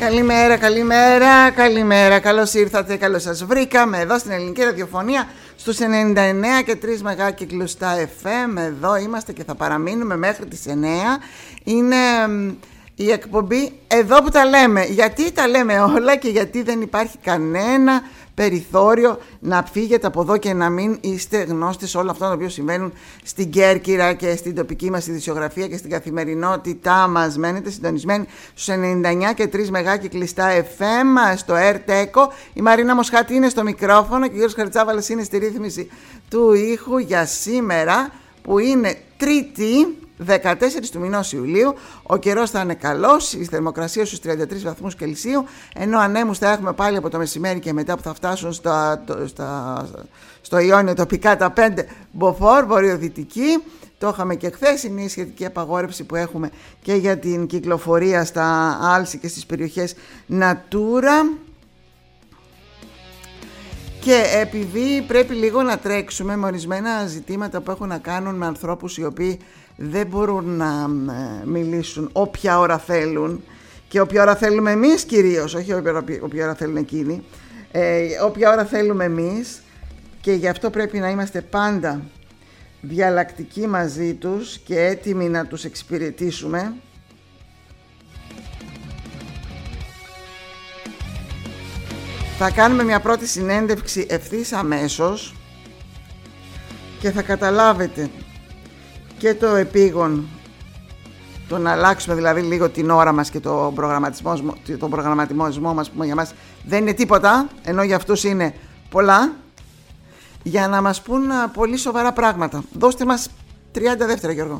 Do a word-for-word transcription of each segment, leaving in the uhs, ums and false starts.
Καλημέρα, καλημέρα, καλημέρα. Καλώς ήρθατε, καλώς σας βρήκαμε εδώ στην Ελληνική Ραδιοφωνία στους ενενήντα εννέα και τρία μεγάκυκλους στα εφ εμ. Εδώ είμαστε και θα παραμείνουμε μέχρι τις εννέα. Είναι η εκπομπή εδώ που τα λέμε. Γιατί τα λέμε όλα και γιατί δεν υπάρχει κανένα περιθώριο να φύγετε από εδώ και να μην είστε γνώστες όλα αυτά τα οποία συμβαίνουν στην Κέρκυρα και στην τοπική μας ειδησιογραφία και στην καθημερινότητά μας. Μένετε συντονισμένοι στους ενενήντα εννέα και τρία μεγάκυκλοι στα εφ εμ, στο ΕΡΤ-ΕΚΟ. Η Μαρίνα Μοσχάτη είναι στο μικρόφωνο και ο Γιώργος Χαριτσάβαλας είναι στη ρύθμιση του ήχου για σήμερα, που είναι Τρίτη δεκατέσσερις του μηνός Ιουλίου. Ο καιρός θα είναι καλός, η θερμοκρασία στους τριάντα τρεις βαθμούς Κελσίου, ενώ ανέμους θα έχουμε πάλι από το μεσημέρι και μετά που θα φτάσουν στα, στα, στο Ιόνιο τοπικά τα πέντε μποφόρ, βορειοδυτική. Το είχαμε και χθες, είναι η σχετική απαγόρευση που έχουμε και για την κυκλοφορία στα άλση και στις περιοχές Natura. Και επειδή πρέπει λίγο να τρέξουμε με ορισμένα ζητήματα που έχουν να κάνουν με ανθρώπους οι οποίοι δεν μπορούν να μιλήσουν όποια ώρα θέλουν και όποια ώρα θέλουμε εμείς κυρίως, όχι όποια ώρα θέλουν εκείνοι, ε, όποια ώρα θέλουμε εμείς, και γι' αυτό πρέπει να είμαστε πάντα διαλλακτικοί μαζί τους και έτοιμοι να τους εξυπηρετήσουμε. Θα κάνουμε μια πρώτη συνέντευξη ευθύς αμέσως και θα καταλάβετε και το επίγον, το να αλλάξουμε δηλαδή λίγο την ώρα μας και τον προγραμματισμό, τον προγραμματισμό μας που για μας δεν είναι τίποτα, ενώ για αυτούς είναι πολλά, για να μας πούν πολύ σοβαρά πράγματα. Δώστε μας τριάντα δεύτερα, Γιώργο.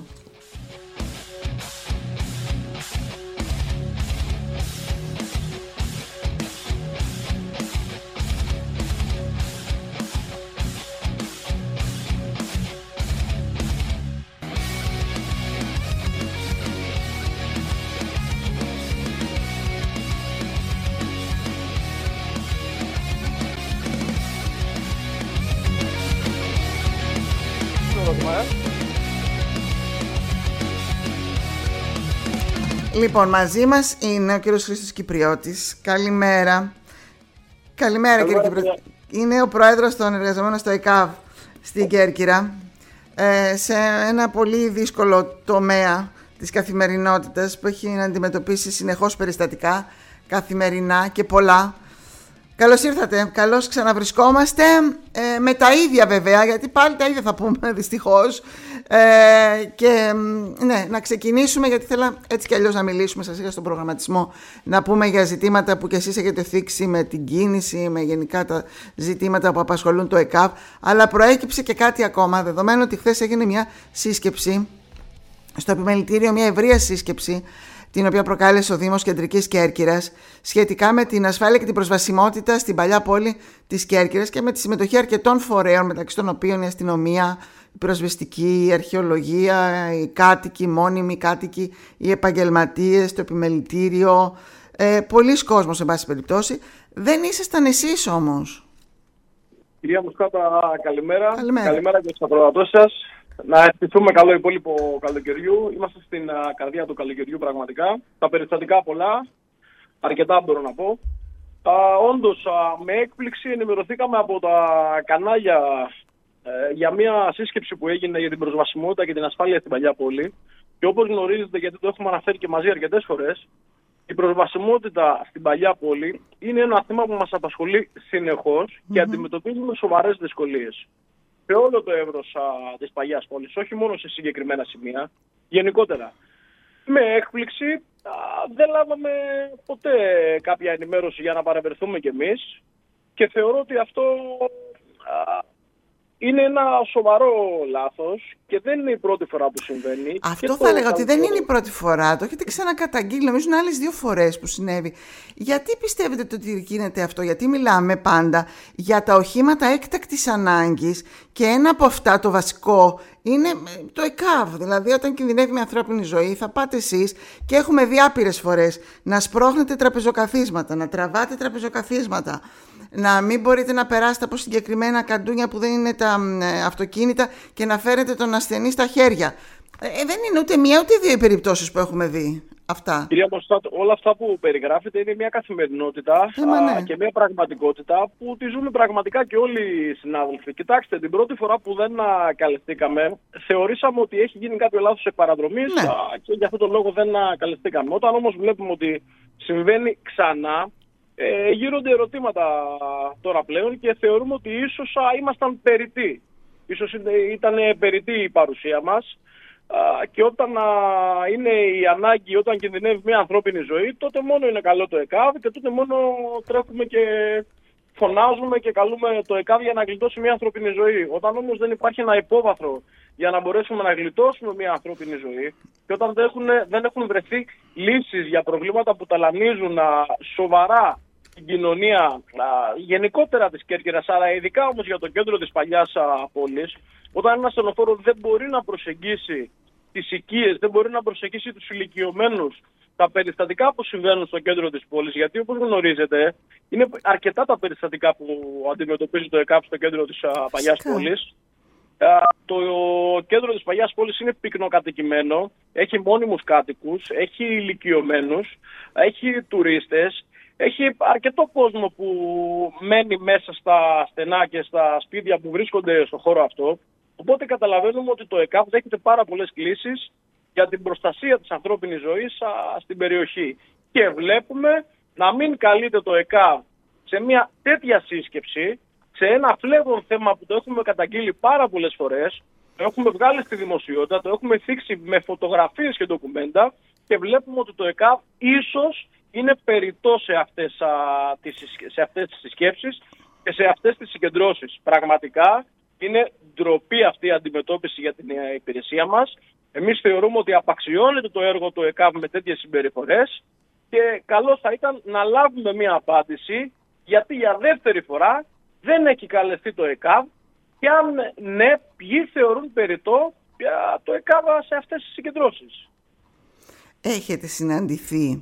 Λοιπόν, μαζί μας είναι ο κύριος Χρήστος Κυπριώτης. Καλημέρα. Καλημέρα, κύριε Κυπριώτη. Είναι ο πρόεδρος των εργαζομένων στο ΕΚΑΒ στην Κέρκυρα, ε, σε ένα πολύ δύσκολο τομέα της καθημερινότητας που έχει να αντιμετωπίσει συνεχώς περιστατικά καθημερινά και πολλά. Καλώς ήρθατε, καλώς ξαναβρισκόμαστε, ε, με τα ίδια βέβαια, γιατί πάλι τα ίδια θα πούμε δυστυχώς, ε, και ναι, να ξεκινήσουμε, γιατί θέλω έτσι κι αλλιώς να μιλήσουμε, σας είχα στον προγραμματισμό, να πούμε για ζητήματα που κι εσείς έχετε θίξει με την κίνηση, με γενικά τα ζητήματα που απασχολούν το ΕΚΑΒ, αλλά προέκυψε και κάτι ακόμα, δεδομένου ότι χθες έγινε μια σύσκεψη στο επιμελητήριο, μια ευρεία σύσκεψη, την οποία προκάλεσε ο Δήμος Κεντρικής Κέρκυρας, σχετικά με την ασφάλεια και την προσβασιμότητα στην παλιά πόλη της Κέρκυρας και με τη συμμετοχή αρκετών φορέων, μεταξύ των οποίων η αστυνομία, η πυροσβεστική, η αρχαιολογία, οι κάτοικοι, οι μόνιμοι κάτοικοι, οι επαγγελματίες, το επιμελητήριο, ε, πολλοί κόσμος, σε πάση περιπτώσει. Δεν ήσασταν εσείς όμως. Κυρία Μουσκάτα, καλημέρα. Καλημέρα, καλημέρα και στους ακροατές σας. Να ευχηθούμε καλό υπόλοιπο καλοκαιριού. Είμαστε στην α, καρδιά του καλοκαιριού πραγματικά. Τα περιστατικά πολλά, αρκετά μπορώ να πω. Α, όντως, α, με έκπληξη ενημερωθήκαμε από τα κανάλια ε, για μια σύσκεψη που έγινε για την προσβασιμότητα και την ασφάλεια στην παλιά πόλη. Και όπως γνωρίζετε, γιατί το έχουμε αναφέρει και μαζί αρκετές φορές, η προσβασιμότητα στην παλιά πόλη είναι ένα θέμα που μας απασχολεί συνεχώς mm-hmm. και αντιμετωπίζουμε σοβαρές δυσκολίες σε όλο το εύρος α, της παλιάς πόλης, όχι μόνο σε συγκεκριμένα σημεία, γενικότερα. Με έκπληξη α, δεν λάβαμε ποτέ κάποια ενημέρωση για να παρευρεθούμε κι εμείς και θεωρώ ότι αυτό α, είναι ένα σοβαρό λάθος και δεν είναι η πρώτη φορά που συμβαίνει. Αυτό θα έλεγα ότι δεν είναι η πρώτη φορά. Το έχετε ξανακαταγγείλει, νομίζω είναι άλλες δύο φορές που συνέβη. Γιατί πιστεύετε ότι γίνεται αυτό? Γιατί μιλάμε πάντα για τα οχήματα έκτακτης ανάγκης και ένα από αυτά, το βασικό, είναι το ΕΚΑΒ. Δηλαδή, όταν κινδυνεύει με ανθρώπινη ζωή, θα πάτε εσείς και έχουμε δει άπειρες φορές να σπρώχνετε τραπεζοκαθίσματα, να τραβάτε τραπεζοκαθίσματα, να μην μπορείτε να περάσετε από συγκεκριμένα καντούνια που δεν είναι τα ε, αυτοκίνητα και να φέρετε τον ασθενή στα χέρια. Ε, δεν είναι ούτε μία ούτε δύο οι περιπτώσεις που έχουμε δει. αυτά. Κυρία Μοστάτ, όλα αυτά που περιγράφετε είναι μια καθημερινότητα ε, ναι. και μια πραγματικότητα που τη ζούμε πραγματικά και όλοι οι συνάδελφοι. Κοιτάξτε, την πρώτη φορά που δεν καλεστήκαμε, θεωρήσαμε ότι έχει γίνει κάποιο λάθος εκ παραδρομής, ναι. και για αυτόν τον λόγο δεν καλεστήκαμε. Όταν όμως βλέπουμε ότι συμβαίνει ξανά, ε, γύρονται ερωτήματα τώρα πλέον και θεωρούμε ότι ίσως α, ήμασταν περιττοί. Ίσως ήταν περιττή η παρουσία μας. Και όταν α, είναι η ανάγκη, όταν κινδυνεύει μια ανθρώπινη ζωή, τότε μόνο είναι καλό το ΕΚΑΒ και τότε μόνο τρέχουμε και φωνάζουμε και καλούμε το ΕΚΑΒ για να γλιτώσει μια ανθρώπινη ζωή. Όταν όμως δεν υπάρχει ένα υπόβαθρο για να μπορέσουμε να γλιτώσουμε μια ανθρώπινη ζωή και όταν δεν έχουν, δεν έχουν βρεθεί λύσεις για προβλήματα που ταλανίζουν α, σοβαρά την κοινωνία α, γενικότερα της Κέρκυρας, αλλά ειδικά όμως για το κέντρο της παλιάς α, πόλης, όταν ένα ασθενοφόρο δεν μπορεί να προσεγγίσει τις οικίες, δεν μπορεί να προσεγγίσει τους ηλικιωμένους, τα περιστατικά που συμβαίνουν στο κέντρο της πόλης, γιατί όπως γνωρίζετε είναι αρκετά τα περιστατικά που αντιμετωπίζει το ΕΚΑΒ στο κέντρο της α, παλιάς πόλης. Α, το κέντρο της παλιάς πόλης είναι πυκνοκατοικημένο, έχει μόνιμους κάτοικους, έχει ηλικιωμένους, έχει τουρίστες. Έχει αρκετό κόσμο που μένει μέσα στα στενά και στα σπίτια που βρίσκονται στον χώρο αυτό. Οπότε καταλαβαίνουμε ότι το ΕΚΑΒ δέχεται πάρα πολλές κλήσεις για την προστασία της ανθρώπινης ζωής α, στην περιοχή. Και βλέπουμε να μην καλείται το ΕΚΑΒ σε μια τέτοια σύσκεψη, σε ένα φλέγον θέμα που το έχουμε καταγγείλει πάρα πολλές φορές, το έχουμε βγάλει στη δημοσιότητα, το έχουμε θίξει με φωτογραφίες και ντοκουμέντα και βλέπουμε ότι το ΕΚΑΒ ίσως είναι περιττό σε αυτές, α, τις, σε αυτές τις συσκέψεις και σε αυτές τις συγκεντρώσεις. Πραγματικά είναι ντροπή αυτή η αντιμετώπιση για την υπηρεσία μας. Εμείς θεωρούμε ότι απαξιώνεται το έργο του ΕΚΑΒ με τέτοιες συμπεριφορές και καλό θα ήταν να λάβουμε μια απάντηση γιατί για δεύτερη φορά δεν έχει καλεστεί το ΕΚΑΒ και αν ναι, ποιοι θεωρούν περιττό το ΕΚΑΒ σε αυτές τις συγκεντρώσεις. Έχετε συναντηθεί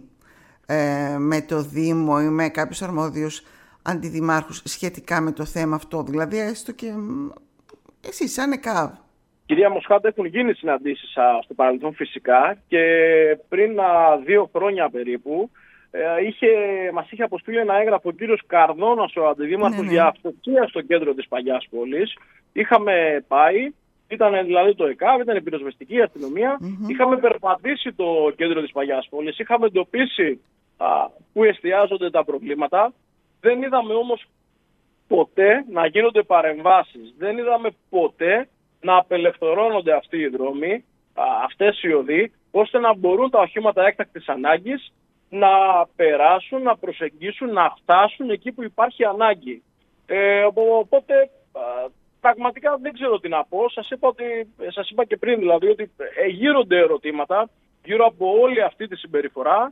ε, με το Δήμο ή με κάποιους αρμόδιους αντιδημάρχους σχετικά με το θέμα αυτό, δηλαδή έστω και εσείς σαν ΕΚΑΒ? Κυρία Μοσχάτα, έχουν γίνει συναντήσεις α, στο παρελθόν φυσικά και πριν α, δύο χρόνια περίπου ε, είχε, μας είχε αποστείλει ένα έγγραφο ο κύριος Καρδώνας, ο αντιδήμαρχος, ναι, ναι. για αυτοκτονία στο κέντρο της παλιάς πόλης. Είχαμε πάει, ήταν δηλαδή το ΕΚΑΒ, ήταν η πυροσβεστική αστυνομία, mm-hmm. είχαμε περπατήσει το κέντρο της παλιάς πόλης, είχαμε εντοπίσει α, πού εστιάζονται τα προβλήματα. Δεν είδαμε όμως ποτέ να γίνονται παρεμβάσεις. Δεν είδαμε ποτέ να απελευθερώνονται αυτοί οι δρόμοι, αυτές οι οδοί, ώστε να μπορούν τα οχήματα έκτακτης ανάγκης να περάσουν, να προσεγγίσουν, να φτάσουν εκεί που υπάρχει ανάγκη. Ε, οπότε πραγματικά δεν ξέρω τι να πω. Σας είπα, ότι, σας είπα και πριν δηλαδή ότι γύρονται ερωτήματα γύρω από όλη αυτή τη συμπεριφορά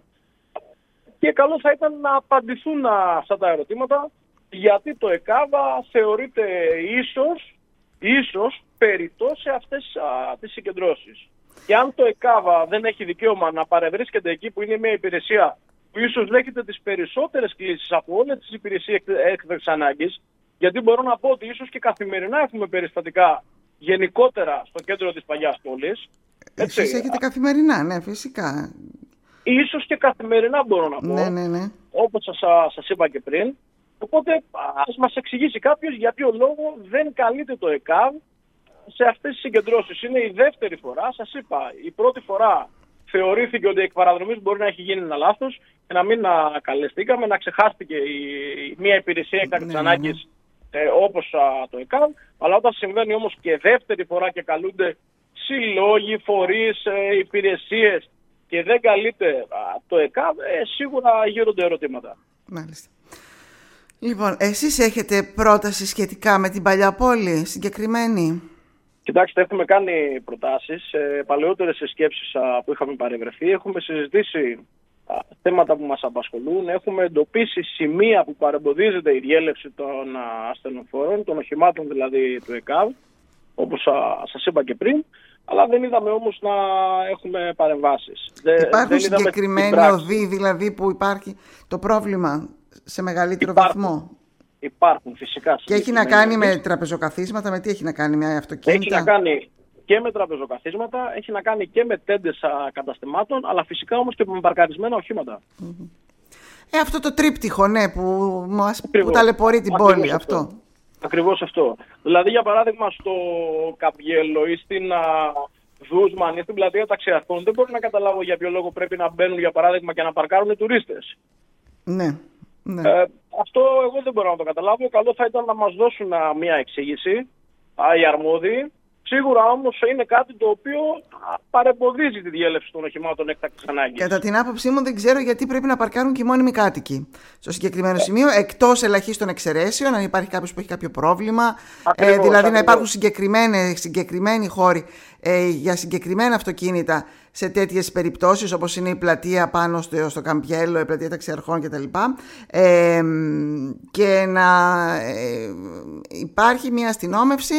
και καλό θα ήταν να απαντηθούν αυτά τα ερωτήματα γιατί το ΕΚΑΒ θεωρείται ίσως, ίσως περιττό σε αυτές α, τις συγκεντρώσεις. Και αν το ΕΚΑΒ δεν έχει δικαίωμα να παρευρίσκεται εκεί που είναι μια υπηρεσία που ίσως δέχεται τις περισσότερες κλήσεις από όλες τις υπηρεσίες έκτακτης ανάγκης, γιατί μπορώ να πω ότι ίσως και καθημερινά έχουμε περιστατικά γενικότερα στο κέντρο της παλιάς πόλης. Εσείς έχετε καθημερινά, ναι, φυσικά. Ίσως και καθημερινά μπορώ να πω, ναι, ναι, ναι. όπως σας, σας είπα και πριν. Οπότε ας μας εξηγήσει κάποιος για ποιο λόγο δεν καλείται το ΕΚΑΒ σε αυτές τις συγκεντρώσεις. Είναι η δεύτερη φορά, σας είπα, η πρώτη φορά θεωρήθηκε ότι εκ παραδρομής μπορεί να έχει γίνει ένα λάθος και να μην καλεστήκαμε, να ξεχάστηκε η, μια υπηρεσία έκτακτης ανάγκης ε, όπως α, το ΕΚΑΒ. Αλλά όταν συμβαίνει όμως και δεύτερη φορά και καλούνται συλλόγοι, φορείς, ε, υπηρεσίες και δεν καλείται α, το ΕΚΑΒ, ε, σίγουρα γύρονται ερωτήματα. Μάλιστα. Λοιπόν, εσείς έχετε πρόταση σχετικά με την παλιά πόλη, συγκεκριμένη? Κοιτάξτε, έχουμε κάνει προτάσεις σε παλαιότερες συσκέψεις που είχαμε παρευρεθεί. Έχουμε συζητήσει α, θέματα που μας απασχολούν. Έχουμε εντοπίσει σημεία που παρεμποδίζεται η διέλευση των α, ασθενοφόρων, των οχημάτων δηλαδή του ΕΚΑΒ, όπως α, σας είπα και πριν. Αλλά δεν είδαμε όμως να έχουμε παρεμβάσεις. Υπάρχουν δεν συγκεκριμένοι οδοί δηλαδή που υπάρχει το πρόβλημα σε μεγαλύτερο υπάρχουν, βαθμό? Υπάρχουν φυσικά. Και έχει να κάνει με τραπεζοκαθίσματα, με τι έχει να κάνει, με αυτοκίνητα? Έχει να κάνει και με τραπεζοκαθίσματα, έχει να κάνει και με τέντες καταστημάτων, αλλά φυσικά όμως και με παρκαρισμένα οχήματα. Mm-hmm. Ε, αυτό το τρίπτυχο, ναι, που, μας, που ταλαιπωρεί την Ακριβώς πόλη αυτό. αυτό. Ακριβώς αυτό. Δηλαδή, για παράδειγμα, στο Καπιέλο ή στην α, Δούσμαν ή στην πλατεία Ταξιαρχών, δεν μπορώ να καταλάβω για ποιο λόγο πρέπει να μπαίνουν, για παράδειγμα, και να παρκάρουν τουρίστες. Ναι. Ναι. Ε, αυτό εγώ δεν μπορώ να το καταλάβω. Καλό θα ήταν να μας δώσουν α, μια εξήγηση α, οι αρμόδιοι. Σίγουρα όμως είναι κάτι το οποίο παρεμποδίζει τη διέλευση των οχημάτων έκτακτης ανάγκης. Κατά την άποψή μου, δεν ξέρω γιατί πρέπει να παρκάρουν και οι μόνιμοι κάτοικοι στο συγκεκριμένο σημείο, εκτός ελαχίστων εξαιρέσεων, αν υπάρχει κάποιος που έχει κάποιο πρόβλημα. Ακριβώς, ε, δηλαδή ακριβώς. να υπάρχουν συγκεκριμένοι χώροι ε, για συγκεκριμένα αυτοκίνητα σε τέτοιες περιπτώσεις, όπως είναι η πλατεία πάνω στο, στο Καμπιέλο, η πλατεία Ταξιαρχών κτλ. Ε, και να ε, υπάρχει μια αστυνόμευση.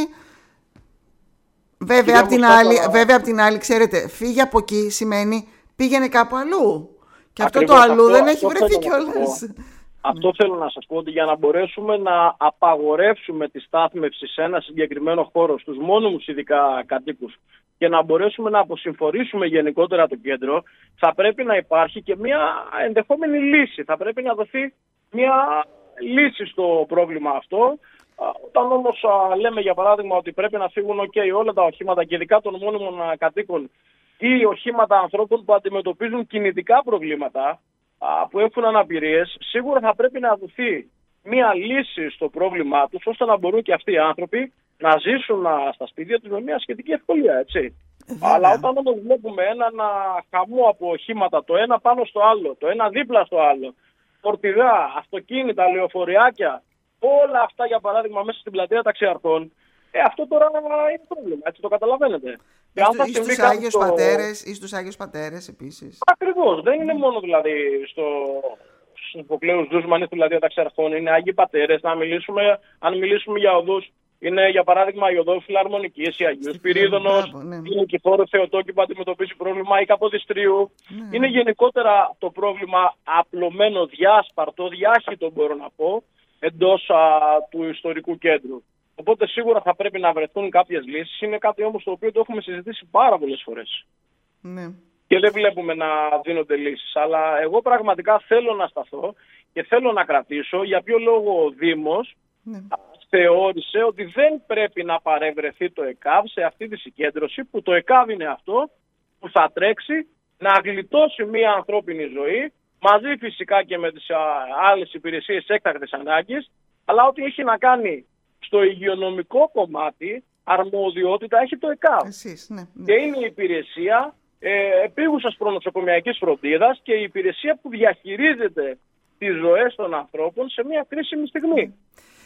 Βέβαια απ' την, άλλη, βέβαια, απ' την άλλη, ξέρετε, φύγε από εκεί σημαίνει πήγαινε κάπου αλλού. Και Ακριβώς, αυτό το αλλού αυτό, δεν αυτό έχει βρεθεί κιόλας. Αυτό θέλω να σας πω, ότι για να μπορέσουμε να απαγορεύσουμε τη στάθμευση σε ένα συγκεκριμένο χώρο στους μόνιμους ειδικά κατοίκους και να μπορέσουμε να αποσυμφορήσουμε γενικότερα το κέντρο, θα πρέπει να υπάρχει και μια ενδεχόμενη λύση. Θα πρέπει να δοθεί μια λύση στο πρόβλημα αυτό. Όταν όμως α, λέμε για παράδειγμα ότι πρέπει να φύγουν okay, όλα τα οχήματα και ειδικά των μόνιμων α, κατοίκων ή οχήματα ανθρώπων που αντιμετωπίζουν κινητικά προβλήματα, α, που έχουν αναπηρίες, σίγουρα θα πρέπει να δοθεί μία λύση στο πρόβλημά τους, ώστε να μπορούν και αυτοί οι άνθρωποι να ζήσουν α, στα σπίτια τους με μια σχετική ευκολία, έτσι. Αλλά όταν όμως βλέπουμε έναν α, χαμό από οχήματα, το ένα πάνω στο άλλο, το ένα δίπλα στο άλλο, φορτηγά, αυτοκίνητα, λεωφοριάκια, όλα αυτά για παράδειγμα μέσα στην πλατεία Ταξιαρχών, ε, αυτό τώρα είναι πρόβλημα, έτσι το καταλαβαίνετε. Ή, στου, ή, στους Άγιους το... πατέρες, ή στους Άγιους Πατέρες επίσης. Ακριβώς, δεν είναι μόνο δηλαδή στο, στους υποκλέους Δούσμαν ή στην πλατεία Ταξιαρχών, είναι Άγιοι Πατέρες. Να μιλήσουμε, αν μιλήσουμε για οδούς, είναι για παράδειγμα η οδός Φιλαρμονικής, η Αγίου Σπυρίδωνος, ναι. Η Νικηφόρου Θεοτόκη που αντιμετωπίζει πρόβλημα, η Καποδιστρίου. Ναι. Είναι γενικότερα το πρόβλημα απλωμένο, διάσπαρτο, διάχυτο μπορώ να πω, εντός α, του ιστορικού κέντρου. Οπότε σίγουρα θα πρέπει να βρεθούν κάποιες λύσεις. Είναι κάτι όμως το οποίο το έχουμε συζητήσει πάρα πολλές φορές. Ναι. Και δεν βλέπουμε να δίνονται λύσεις. Αλλά εγώ πραγματικά θέλω να σταθώ και θέλω να κρατήσω για ποιο λόγο ο Δήμος ναι. θεώρησε ότι δεν πρέπει να παρευρεθεί το ΕΚΑΒ σε αυτή τη συγκέντρωση, που το ΕΚΑΒ είναι αυτό που θα τρέξει να γλιτώσει μια ανθρώπινη ζωή, μαζί φυσικά και με τις α, άλλες υπηρεσίες έκτακτης ανάγκης, αλλά ό,τι έχει να κάνει στο υγειονομικό κομμάτι, αρμοδιότητα έχει το ΕΚΑΒ. Εσείς, ναι, ναι. Και είναι η υπηρεσία ε, επίγουσας προνοσοκομιακής φροντίδας και η υπηρεσία που διαχειρίζεται τις ζωές των ανθρώπων σε μια κρίσιμη στιγμή.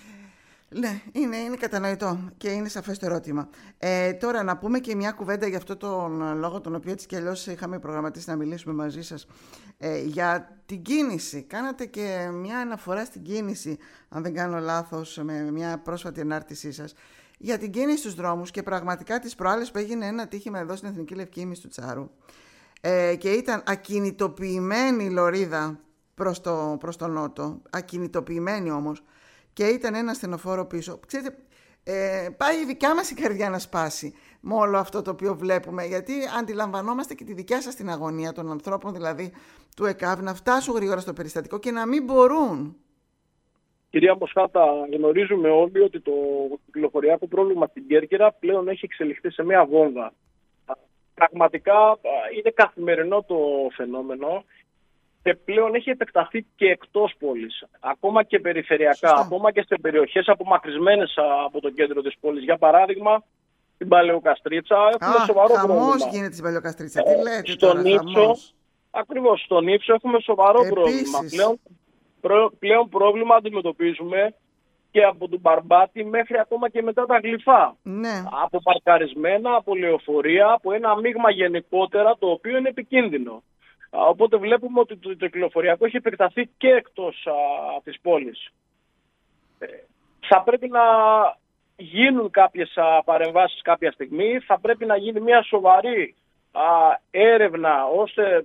Ναι, είναι, είναι κατανοητό και είναι σαφές το ερώτημα. Ε, τώρα να πούμε και μια κουβέντα για αυτό τον λόγο, τον οποίο έτσι κι αλλιώς είχαμε προγραμματίσει να μιλήσουμε μαζί σας, ε, για την κίνηση. Κάνατε και μια αναφορά στην κίνηση, αν δεν κάνω λάθος, με μια πρόσφατη ανάρτησή σας, για την κίνηση στους δρόμους, και πραγματικά τις προάλλες που έγινε ένα ατύχημα εδώ στην Εθνική Λευκήμης του Τσάρου ε, και ήταν ακινητοποιημένη η λωρίδα προς το, προς το νότο, ακινητοποιημένη όμως, και ήταν ένα στενοφόρο πίσω. Ξέρετε, ε, πάει η δικιά μας η καρδιά να σπάσει με όλο αυτό το οποίο βλέπουμε, γιατί αντιλαμβανόμαστε και τη δικιά σας την αγωνία των ανθρώπων, δηλαδή του ΕΚΑΒ, να φτάσουν γρήγορα στο περιστατικό και να μην μπορούν. Κυρία Μοσχάτα, γνωρίζουμε όλοι ότι το κυκλοφοριακό πρόβλημα στην Κέρκυρα πλέον έχει εξελιχθεί σε μια βόμβα. Πραγματικά είναι καθημερινό το φαινόμενο. Και πλέον έχει επεκταθεί και εκτός πόλης, ακόμα και περιφερειακά, Σωστά. ακόμα και σε περιοχές απομακρυσμένες από το κέντρο της πόλης. Για παράδειγμα, στην Παλαιοκαστρίτσα έχουμε Α, σοβαρό χαμός πρόβλημα. Χαμός γίνεται στην Παλαιοκαστρίτσα, τι λέτε στον τώρα, Ήψο, ακριβώς, στον Ήψο έχουμε σοβαρό Επίσης. πρόβλημα. Πλέον, προ, πλέον πρόβλημα αντιμετωπίζουμε και από τον Μπαρμπάτη μέχρι ακόμα και μετά τα Γλυφά. Ναι. Από παρκαρισμένα, από λεωφορεία, από ένα μείγμα γενικότερα το οποίο είναι επικίνδυνο. Οπότε βλέπουμε ότι το, το κυκλοφοριακό έχει επεκταθεί και εκτός α, της πόλης. Ε, θα πρέπει να γίνουν κάποιες α, παρεμβάσεις κάποια στιγμή, θα πρέπει να γίνει μια σοβαρή α, έρευνα ώστε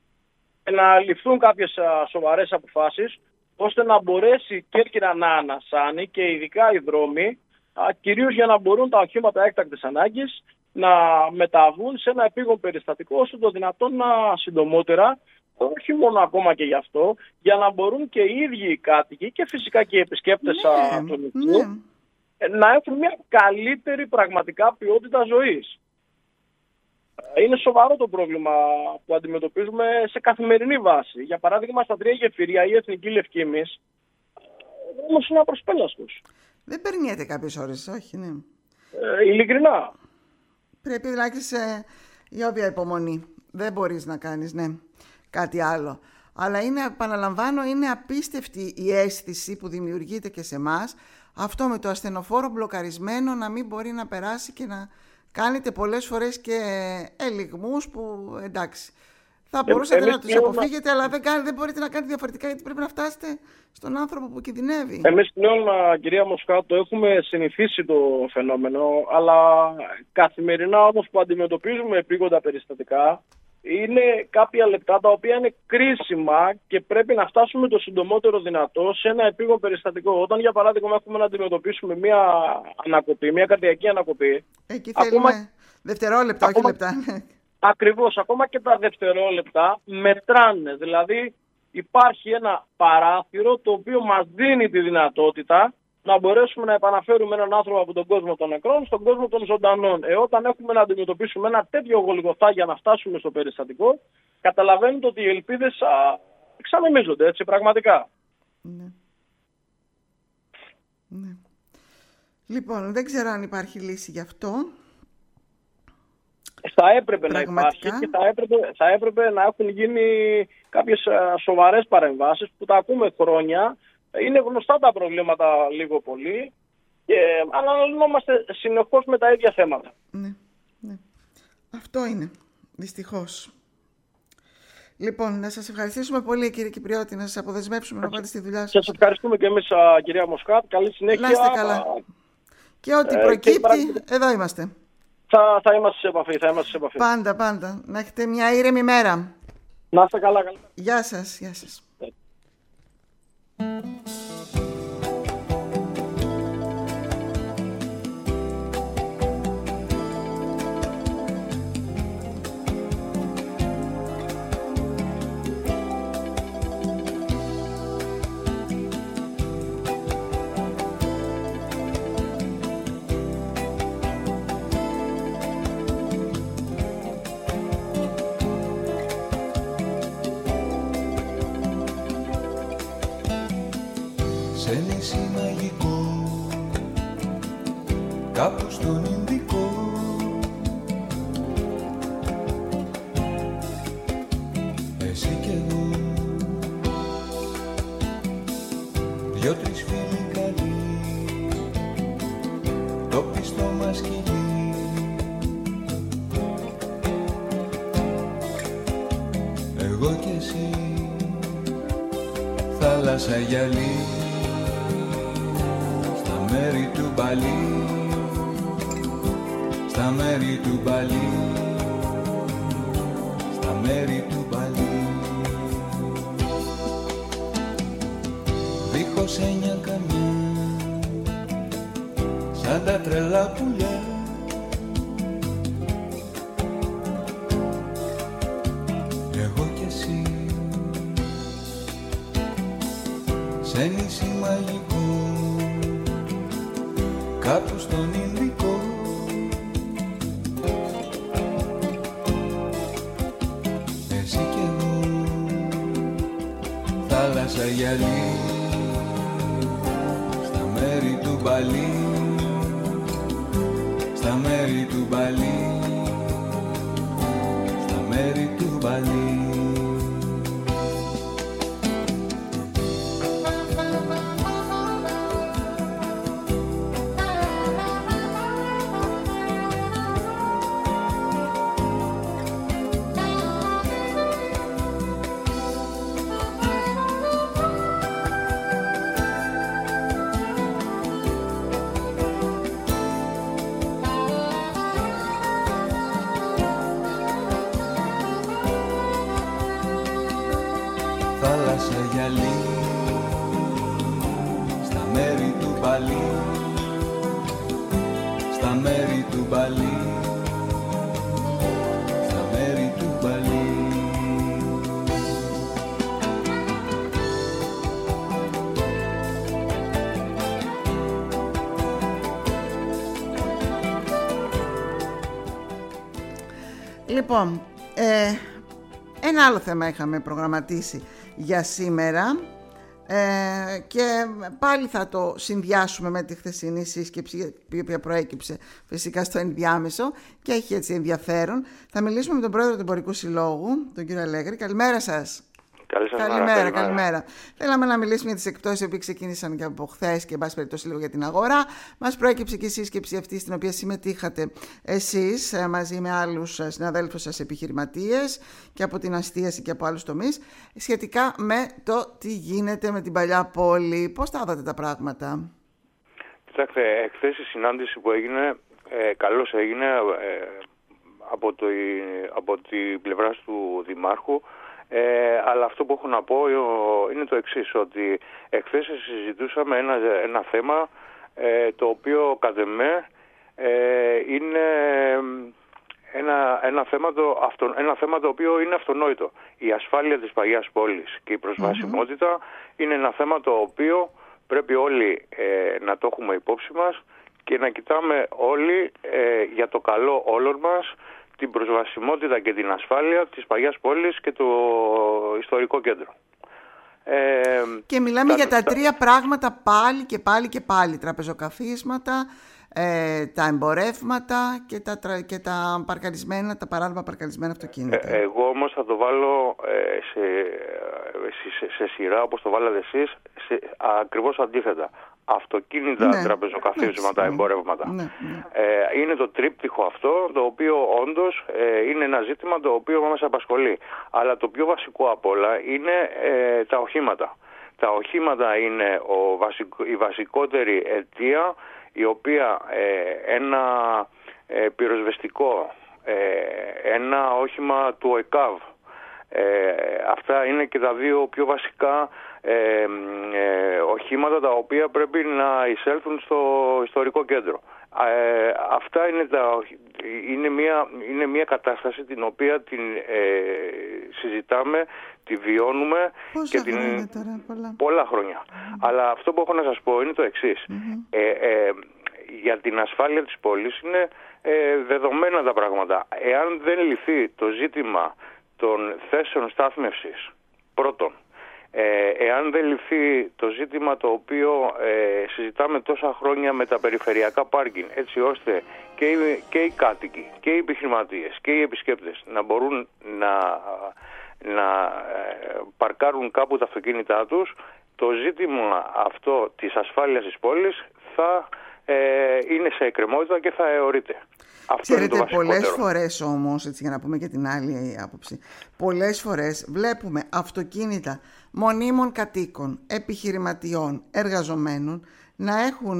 να ληφθούν κάποιες α, σοβαρές αποφάσεις, ώστε να μπορέσει η Κέρκυρα να ανασάνει και ειδικά οι δρόμοι, α, κυρίως για να μπορούν τα οχήματα έκτακτης ανάγκης να μεταβούν σε ένα επίγον περιστατικό όσο το δυνατόν να συντομότερα, όχι μόνο ακόμα και γι' αυτό, για να μπορούν και οι ίδιοι οι κάτοικοι και φυσικά και οι επισκέπτες ναι, του νησιού ναι. να έχουν μια καλύτερη πραγματικά ποιότητα ζωής. Είναι σοβαρό το πρόβλημα που αντιμετωπίζουμε σε καθημερινή βάση. Για παράδειγμα, στα τρία γεφύρια η Εθνική Λευκήμης όμως είναι απροσπέλαστος. Δεν περνιέται κάποιες ώρες, όχι, ναι. Ε, ειλικρινά. Πρέπει να έχεις ε, για όποια υπομονή. Δεν μπορείς να κάνεις, ναι, κάτι άλλο. Αλλά είναι, επαναλαμβάνω, είναι απίστευτη η αίσθηση που δημιουργείται και σε εμάς. Αυτό με το ασθενοφόρο μπλοκαρισμένο να μην μπορεί να περάσει και να κάνετε πολλές φορές και ελιγμούς που εντάξει. Θα μπορούσατε ε, να τους αποφύγετε, αλλά δεν, δεν μπορείτε να κάνετε διαφορετικά γιατί πρέπει να φτάσετε στον άνθρωπο που κινδυνεύει. Εμείς πλέον, κυρία Μοσκά, το έχουμε συνηθίσει το φαινόμενο, αλλά καθημερινά όμως που αντιμετωπίζουμε επίγοντα περιστατικά, είναι κάποια λεπτά τα οποία είναι κρίσιμα και πρέπει να φτάσουμε το συντομότερο δυνατό σε ένα επίγον περιστατικό. Όταν, για παράδειγμα, έχουμε να αντιμετωπίσουμε μια ανακοπή, μια καρδιακή ανακοπή. Εκεί θέλουμε ακόμα... δευτερόλεπτα, ακόμα... όχι λεπτά. Ακριβώς, ακόμα και τα δευτερόλεπτα μετράνε. Δηλαδή υπάρχει ένα παράθυρο το οποίο μας δίνει τη δυνατότητα να μπορέσουμε να επαναφέρουμε έναν άνθρωπο από τον κόσμο των νεκρών στον κόσμο των ζωντανών. Ε, όταν έχουμε να αντιμετωπίσουμε ένα τέτοιο γολγοθά για να φτάσουμε στο περιστατικό, καταλαβαίνετε ότι οι ελπίδες εξανεμίζονται, έτσι, πραγματικά. Ναι. Ναι. Λοιπόν, δεν ξέρω αν υπάρχει λύση γι' αυτό. Θα έπρεπε πραγματικά να υπάρχει και θα έπρεπε, θα έπρεπε να έχουν γίνει κάποιες σοβαρές παρεμβάσεις που τα ακούμε χρόνια. Είναι γνωστά τα προβλήματα λίγο πολύ και αναλυνόμαστε συνεχώς με τα ίδια θέματα. Ναι, ναι. Αυτό είναι, δυστυχώς. Λοιπόν, να σας ευχαριστήσουμε πολύ, κύριε Κυπριώτη, να σας αποδεσμεύσουμε να πάτε στη δουλειά σας. Σας ευχαριστούμε και εμείς, κυρία Μοσκάτ. Καλή συνέχεια. Να είστε καλά. Και ό,τι προκύπτει, ε, εδώ είμαστε. Θα, θα είμαστε σε επαφή, θα είμαστε σε επαφή. Πάντα, πάντα. Να έχετε μια ήρεμη μέρα. Να είστε καλά, καλά. Γεια σας, γεια σας. Κάπου στον Ινδικό εσύ κι εγώ, δυο-τρεις φίλοι καλοί, το πιστό μας σκυλί. Εγώ κι εσύ, θάλασσα γυαλί, στα μέρη του Μπαλί, στα μέρη του Μπαλί, στα μέρη του Μπαλί. Δίχως έννοια καμιά, σαν τα τρελά πουλιά, εγώ κι εσύ, σε νησί μαγικό, κάπου στον Ινδικό. Θάλασσα γυαλί, στα μέρη του Μπαλί, στα μέρη του Μπαλί, στα μέρη του Μπαλί. Θάλασσα γυαλί, στα μέρη του Μπαλί, στα μέρη του Μπαλί, Λοιπόν, ε, ένα άλλο θέμα είχαμε προγραμματίσει για σήμερα ε, και πάλι θα το συνδυάσουμε με τη χθεσινή σύσκεψη, η οποία προέκυψε φυσικά στο ενδιάμεσο και έχει έτσι ενδιαφέρον. Θα μιλήσουμε με τον πρόεδρο του Εμπορικού Συλλόγου, τον κύριο Αλέγρη. Καλημέρα σας. Καλημέρα, καλημέρα, καλημέρα. Θέλαμε να μιλήσουμε για τις εκπτώσεις που ξεκίνησαν και από χθες και εν πάση περιπτώσει λίγο για την αγορά. Μας προέκυψε και η σύσκεψη αυτή στην οποία συμμετείχατε εσείς μαζί με άλλους συναδέλφους σας επιχειρηματίες και από την αστίαση και από άλλους τομείς σχετικά με το τι γίνεται με την παλιά πόλη. Πώς τα είδατε τα πράγματα? Κοιτάξτε, χθες η συνάντηση που έγινε, ε, καλώς έγινε ε, από, το, από την πλευρά του Δημάρχου. Ε, αλλά αυτό που έχω να πω είναι το εξής, ότι εχθές συζητούσαμε ένα, ένα θέμα ε, το οποίο κατ' εμέ ε, είναι ένα, ένα, θέμα το, αυτο, ένα θέμα το οποίο είναι αυτονόητο. Η ασφάλεια της παλιάς πόλης και η προσβασιμότητα mm-hmm. είναι ένα θέμα το οποίο πρέπει όλοι ε, να το έχουμε υπόψη μας και να κοιτάμε όλοι ε, για το καλό όλων μας την προσβασιμότητα και την ασφάλεια της παλιάς πόλης και το ιστορικό κέντρο. Ε, και μιλάμε τα, για τα, τα τρία πράγματα πάλι και πάλι και πάλι. Τραπεζοκαθίσματα, ε, τα εμπορεύματα και τα, και τα παρκαρισμένα, τα παράνομα παρκαρισμένα αυτοκίνητα. Ε, εγώ όμως θα το βάλω ε, σε, σε, σε σειρά όπως το βάλατε εσείς, σε, ακριβώς αντίθετα. Αυτοκίνητα, ναι, τραπεζοκαθίσματα, ναι, εμπορεύματα. Ναι, ναι. Ε, είναι το τρίπτυχο αυτό, το οποίο όντως ε, είναι ένα ζήτημα το οποίο μας απασχολεί. Αλλά το πιο βασικό απ' όλα είναι ε, τα οχήματα. Τα οχήματα είναι ο βασικο, η βασικότερη αιτία, η οποία ε, ένα ε, πυροσβεστικό, ε, ένα όχημα του ΕΚΑΒ, ε, αυτά είναι και τα δύο πιο βασικά Ε, ε, οχήματα τα οποία πρέπει να εισέλθουν στο ιστορικό κέντρο. Ε, αυτά είναι, τα, είναι, μια, είναι μια κατάσταση την οποία την ε, συζητάμε, τη βιώνουμε Πόσα και την, τώρα, πολλά. πολλά χρόνια. Mm-hmm. Αλλά αυτό που έχω να σας πω είναι το εξής. Mm-hmm. Ε, ε, για την ασφάλεια της πόλης είναι ε, δεδομένα τα πράγματα. Εάν δεν λυθεί το ζήτημα των θέσεων στάθμευσης πρώτον, Ε, εάν δεν λυθεί το ζήτημα το οποίο ε, συζητάμε τόσα χρόνια με τα περιφερειακά πάρκινγκ, έτσι ώστε και οι, και οι κάτοικοι και οι επιχειρηματίες και οι επισκέπτες να μπορούν να, να ε, παρκάρουν κάπου τα αυτοκίνητά τους, το ζήτημα αυτό της ασφάλειας της πόλης θα ε, είναι σε εκκρεμότητα και θα αιωρείται. Αυτό Ξέρετε, πολλές φορές όμως, έτσι για να πούμε και την άλλη άποψη, πολλές φορές βλέπουμε αυτοκίνητα μονίμων κατοίκων, επιχειρηματιών, εργαζομένων να, έχουν,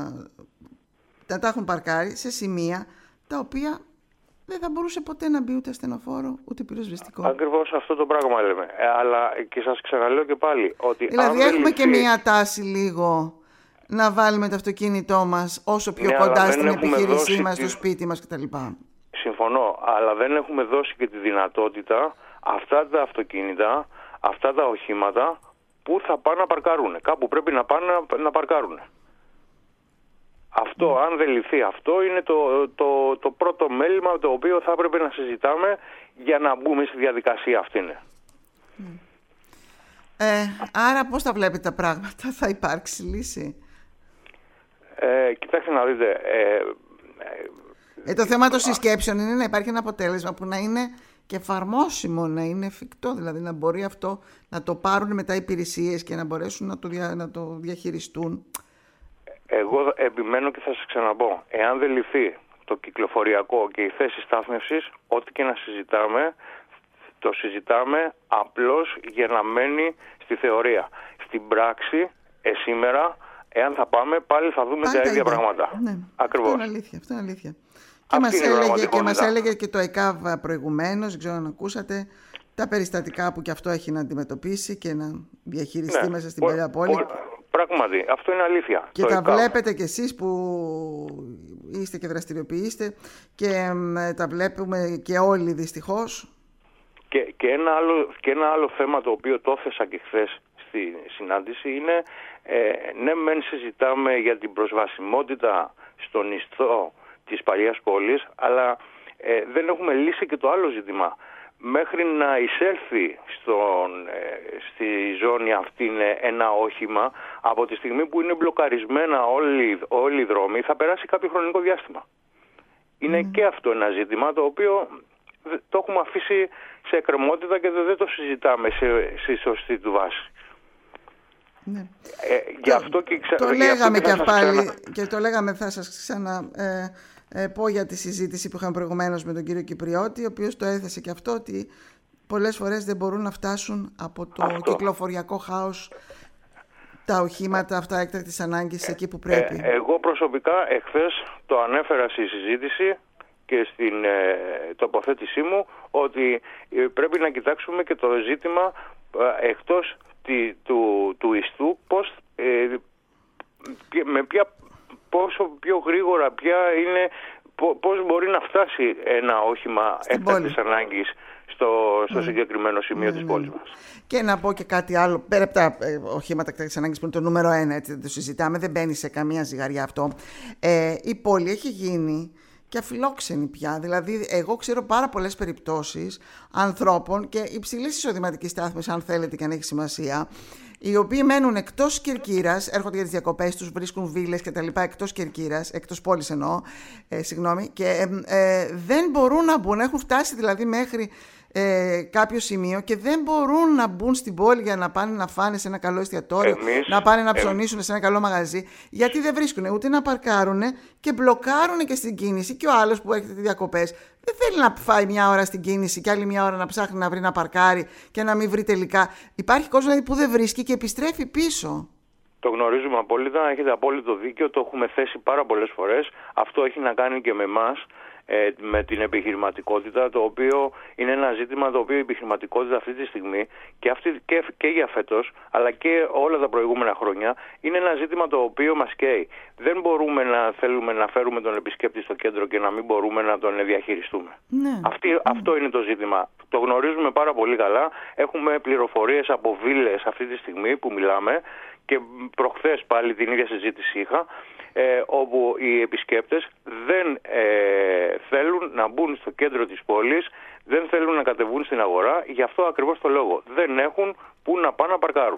να τα έχουν παρκάρει σε σημεία τα οποία δεν θα μπορούσε ποτέ να μπει ούτε ασθενοφόρο ούτε πυροσβεστικό. Ακριβώς αυτό το πράγμα λέμε. Ε, αλλά και σας ξαναλέω και πάλι ότι δηλαδή αν έχουμε λυθεί... και μία τάση λίγο να βάλουμε το αυτοκίνητό μας όσο πιο ναι, κοντά στην επιχείρησή μας, τη... στο σπίτι μας κτλ. Συμφωνώ, αλλά δεν έχουμε δώσει και τη δυνατότητα αυτά τα αυτοκίνητα, αυτά τα οχήματα που θα πάνε να παρκάρουν. Κάπου πρέπει να πάνε να, να παρκάρουν. Αυτό, mm. αν δεν λυθεί αυτό, είναι το, το, το πρώτο μέλημα το οποίο θα έπρεπε να συζητάμε για να μπούμε στη διαδικασία αυτή. Mm. Ε, άρα πώς τα βλέπετε τα πράγματα, θα υπάρξει λύση? Ε, κοιτάξτε να δείτε. Ε, ε, το θέμα των συσκέψεων είναι να υπάρχει ένα αποτέλεσμα που να είναι και εφαρμόσιμο, να είναι εφικτό, δηλαδή να μπορεί αυτό να το πάρουν μετά υπηρεσίες και να μπορέσουν να το, δια, να το διαχειριστούν. Εγώ επιμένω και θα σας ξαναπώ, εάν δεν λυθεί το κυκλοφοριακό και η θέση στάθμευσης, ό,τι και να συζητάμε, το συζητάμε απλώς για να μένει στη θεωρία. Στην πράξη, ε, σήμερα, εάν θα πάμε, πάλι θα δούμε πάλι τα ίδια πράγματα. Ναι. Ακριβώς. Αυτό είναι αλήθεια. Αυτό είναι αλήθεια. Και μας, έλεγε, και μας έλεγε και το ΕΚΑΒ προηγουμένως, δεν ξέρω αν ακούσατε, τα περιστατικά που και αυτό έχει να αντιμετωπίσει και να διαχειριστεί ναι. μέσα στην πο, παλιά πόλη. Πο, πράγματι, αυτό είναι αλήθεια. Και τα ΕΚΑΒ. Βλέπετε κι εσείς που είστε και δραστηριοποιείστε και μ, τα βλέπουμε και όλοι δυστυχώς. Και, και, ένα άλλο, και ένα άλλο θέμα το οποίο το έθεσα και χθες στη συνάντηση είναι ε, ναι μεν συζητάμε για την προσβασιμότητα στον ιστό της παλιάς πόλης, αλλά ε, δεν έχουμε λύσει και το άλλο ζήτημα. Μέχρι να εισέλθει στον, ε, στη ζώνη αυτή ένα όχημα, από τη στιγμή που είναι μπλοκαρισμένα όλοι, όλοι οι δρόμοι, θα περάσει κάποιο χρονικό διάστημα. Είναι mm. και αυτό ένα ζήτημα το οποίο το έχουμε αφήσει σε εκκρεμότητα και δεν το συζητάμε σε, σε σωστή του βάση. Ναι. Ε, γι' αυτό και ξα... το λέγαμε και, και πάλι ξανα... και το λέγαμε, θα σας ξανα ε, ε, πω για τη συζήτηση που είχαμε προηγουμένως με τον κύριο Κυπριώτη, ο οποίος το έθεσε και αυτό, ότι πολλές φορές δεν μπορούν να φτάσουν από το αυτό. κυκλοφοριακό χάος τα οχήματα αυτά έκτακτης ανάγκης ε, εκεί που πρέπει. Ε, εγώ προσωπικά εχθές το ανέφερα στη συζήτηση και στην ε, τοποθέτησή μου, ότι ε, πρέπει να κοιτάξουμε και το ζήτημα ε, εκτός τη, του, του ιστού, πώς, ε, με ποια, πόσο πιο γρήγορα ποια είναι, πώς μπορεί να φτάσει ένα όχημα έκτακτης ανάγκης στο, στο mm. συγκεκριμένο σημείο mm. της πόλης μας. Και να πω και κάτι άλλο, πέρα από τα ε, οχήματα έκτακτης ανάγκης που είναι το νούμερο ένα, έτσι δεν το συζητάμε, δεν μπαίνει σε καμία ζυγαριά αυτό. Ε, η πόλη έχει γίνει και αφιλόξενη πια. Δηλαδή, εγώ ξέρω πάρα πολλές περιπτώσεις ανθρώπων και υψηλής εισοδηματικής στάθμης, αν θέλετε και αν έχει σημασία, οι οποίοι μένουν εκτός Κερκύρας, έρχονται για τις διακοπές τους, βρίσκουν βίλες και τα λοιπά εκτός Κερκύρας, εκτός πόλης εννοώ, ε, συγγνώμη, και ε, ε, δεν μπορούν να μπουν, έχουν φτάσει δηλαδή μέχρι ε, κάποιο σημείο και δεν μπορούν να μπουν στην πόλη για να πάνε να φάνε σε ένα καλό εστιατόριο, εμείς, να πάνε να ψωνίσουν σε ένα καλό μαγαζί, γιατί δεν βρίσκουν ούτε να παρκάρουν και μπλοκάρουν και στην κίνηση. Και ο άλλος που έρχεται διακοπές δεν θέλει να φάει μια ώρα στην κίνηση και άλλη μια ώρα να ψάχνει να βρει να παρκάρει και να μην βρει τελικά. Υπάρχει κόσμος δηλαδή που δεν βρίσκει και επιστρέφει πίσω. Το γνωρίζουμε απόλυτα, έχετε απόλυτο δίκιο, το έχουμε θέσει πάρα πολλές φορές. Αυτό έχει να κάνει και με εμάς, ε, με την επιχειρηματικότητα, το οποίο είναι ένα ζήτημα το οποίο η επιχειρηματικότητα αυτή τη στιγμή και, αυτή, και, και για φέτος, αλλά και όλα τα προηγούμενα χρόνια, είναι ένα ζήτημα το οποίο μας καίει. Δεν μπορούμε να θέλουμε να φέρουμε τον επισκέπτη στο κέντρο και να μην μπορούμε να τον διαχειριστούμε. Ναι. Αυτή, ναι. Αυτό είναι το ζήτημα. Το γνωρίζουμε πάρα πολύ καλά. Έχουμε πληροφορίες από βίλες αυτή τη στιγμή που μιλάμε. Και προχθές πάλι την ίδια συζήτηση είχα, ε, όπου οι επισκέπτες δεν ε, θέλουν να μπουν στο κέντρο της πόλης, δεν θέλουν να κατεβούν στην αγορά, γι' αυτό ακριβώς το λόγο. Δεν έχουν που να πάνε να παρκάρουν.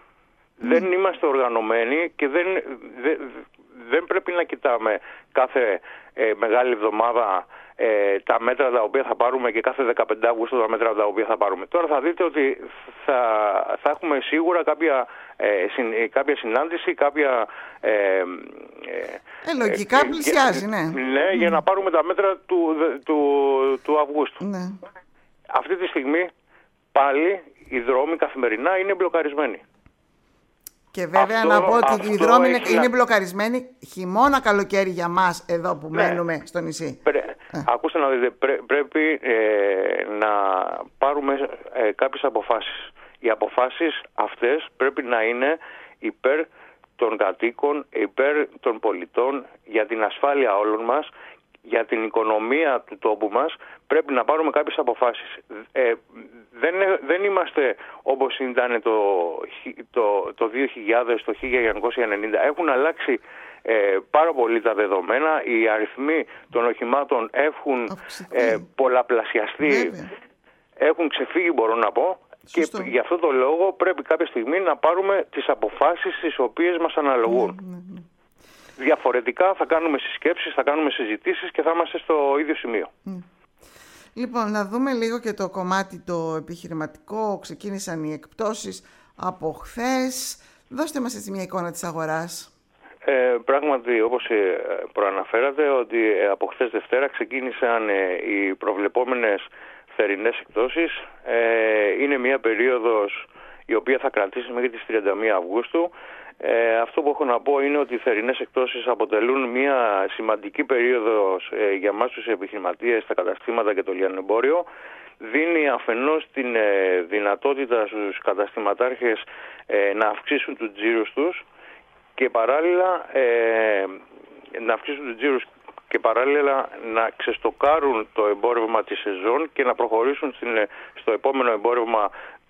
Mm. Δεν είμαστε οργανωμένοι και δεν, δεν, δεν πρέπει να κοιτάμε κάθε ε, μεγάλη εβδομάδα ε, τα μέτρα τα οποία θα πάρουμε και κάθε δεκαπέντε Αυγούστου τα μέτρα τα οποία θα πάρουμε. Τώρα θα δείτε ότι θα, θα έχουμε σίγουρα κάποια, ε, συν, κάποια συνάντηση, κάποια... Ε, ε, ε, λογικά ε, πλησιάζει, ναι. Ναι, mm. για να πάρουμε τα μέτρα του, του, του Αυγούστου. Ναι. Αυτή τη στιγμή πάλι οι δρόμοι καθημερινά είναι μπλοκαρισμένοι. Και βέβαια αυτό, να πω ότι οι δρόμοι είναι, είναι μπλοκαρισμένοι χειμώνα καλοκαίρι για μας εδώ που ναι. μένουμε στο νησί. Πρέ, ε. Ακούστε να δείτε, πρέ, πρέπει ε, να πάρουμε ε, κάποιες αποφάσεις. Οι αποφάσεις αυτές πρέπει να είναι υπέρ των κατοίκων, υπέρ των πολιτών, για την ασφάλεια όλων μας, για την οικονομία του τόπου μας. Πρέπει να πάρουμε κάποιες αποφάσεις. Ε, δεν, δεν είμαστε όπως ήταν το, το, το δύο χιλιάδες, το χίλια εννιακόσια ενενήντα. Έχουν αλλάξει ε, πάρα πολύ τα δεδομένα. Οι αριθμοί των οχημάτων έχουν ε, πολλαπλασιαστεί. Βέβαια. Έχουν ξεφύγει, μπορώ να πω. Σωστό. Και γι' αυτό το λόγο πρέπει κάποια στιγμή να πάρουμε τις αποφάσεις τις οποίες μας αναλογούν. Ναι, ναι, ναι. Διαφορετικά θα κάνουμε συσκέψεις, θα κάνουμε συζητήσεις και θα είμαστε στο ίδιο σημείο. Mm. Λοιπόν, να δούμε λίγο και το κομμάτι το επιχειρηματικό. Ξεκίνησαν οι εκπτώσεις από χθες. Δώστε μας έτσι μια εικόνα της αγοράς. Ε, πράγματι, όπως προαναφέρατε, ότι από χθες Δευτέρα ξεκίνησαν οι προβλεπόμενες θερινές εκπτώσεις. Ε, είναι μια περίοδος η οποία θα κρατήσει μέχρι τις τριάντα μία Αυγούστου. Ε, αυτό που έχω να πω είναι ότι οι θερινές εκπτώσεις αποτελούν μια σημαντική περίοδος ε, για εμάς τους επιχειρηματίες, τα καταστήματα και το λιανεμπόριο. Δίνει αφενός την ε, δυνατότητα στους καταστηματάρχες ε, να αυξήσουν τους τζίρους τους και παράλληλα ε, να αυξήσουν τους τζίρους και παράλληλα να ξεστοκάρουν το εμπόρευμα της σεζόν και να προχωρήσουν στην, στο επόμενο εμπόρευμα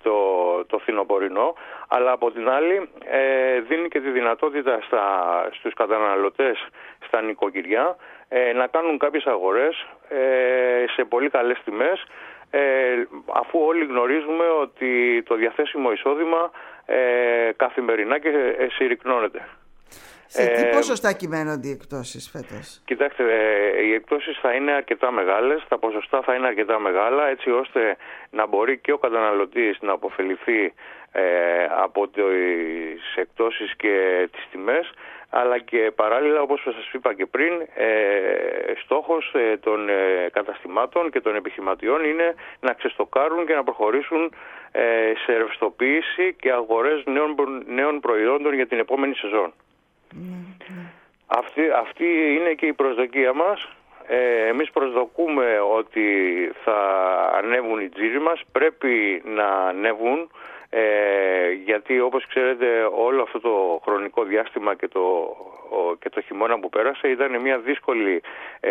το, το φθινοπορεινό, αλλά από την άλλη ε, δίνει και τη δυνατότητα στα, στους καταναλωτές στα νοικοκυριά ε, να κάνουν κάποιες αγορές ε, σε πολύ καλές τιμές, ε, αφού όλοι γνωρίζουμε ότι το διαθέσιμο εισόδημα ε, καθημερινά και ε, συρρυκνώνεται. Σε τι ποσοστά κυμαίνονται οι εκπτώσεις φέτος? Κοιτάξτε, οι εκπτώσεις θα είναι αρκετά μεγάλες, τα ποσοστά θα είναι αρκετά μεγάλα, έτσι ώστε να μπορεί και ο καταναλωτής να αποφεληθεί ε, από τις εκπτώσεις και τις τιμές, αλλά και παράλληλα, όπως σας είπα και πριν, ε, στόχος ε, των ε, καταστημάτων και των επιχειρηματιών είναι να ξεστοκάρουν και να προχωρήσουν ε, σε ρευστοποίηση και αγορές νέων, νέων προϊόντων για την επόμενη σεζόν. Ναι, ναι. Αυτή, αυτή είναι και η προσδοκία μας. Ε, εμείς προσδοκούμε ότι θα ανέβουν οι τζίροι μας, πρέπει να ανέβουν, ε, γιατί όπως ξέρετε όλο αυτό το χρονικό διάστημα και το, ο, και το χειμώνα που πέρασε ήταν μια δύσκολη ε,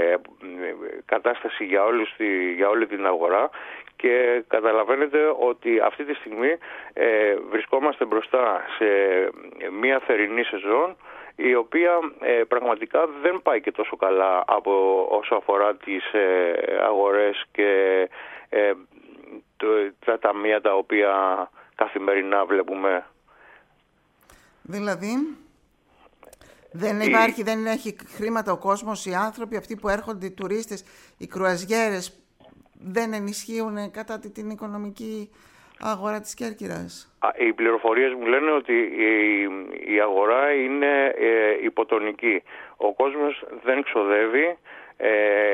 κατάσταση για, όλους, για όλη την αγορά, και καταλαβαίνετε ότι αυτή τη στιγμή ε, βρισκόμαστε μπροστά σε μια θερινή σεζόν, η οποία ε, πραγματικά δεν πάει και τόσο καλά από όσο αφορά τις ε, αγορές και ε, το, τα ταμεία τα οποία καθημερινά βλέπουμε. Δηλαδή, δεν υπάρχει, η... δεν έχει χρήματα ο κόσμος, οι άνθρωποι, αυτοί που έρχονται, οι τουρίστες, οι κρουαζιέρες, δεν ενισχύουν κατά την οικονομική αγορά της Κέρκυρας? Οι πληροφορίες μου λένε ότι η, η αγορά είναι ε, υποτονική. Ο κόσμος δεν ξοδεύει ε,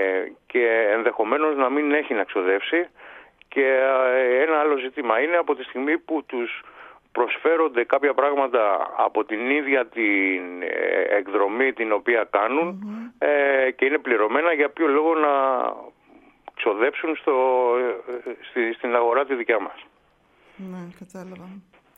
και ενδεχομένως να μην έχει να ξοδεύσει, και ε, ένα άλλο ζήτημα είναι από τη στιγμή που τους προσφέρονται κάποια πράγματα από την ίδια την ε, εκδρομή την οποία κάνουν, mm-hmm. ε, και είναι πληρωμένα, για ποιο λόγο να ξοδέψουν στο, στη, στην αγορά τη δικιά μας. Ναι, κατάλαβα.